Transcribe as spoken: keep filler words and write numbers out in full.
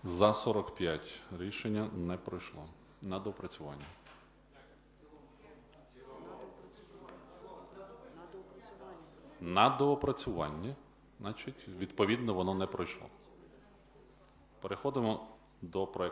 За сорок п'ять. Рішення не пройшло. На доопрацювання. На доопрацювання. Значить, відповідно, воно не пройшло. Переходимо до проекту.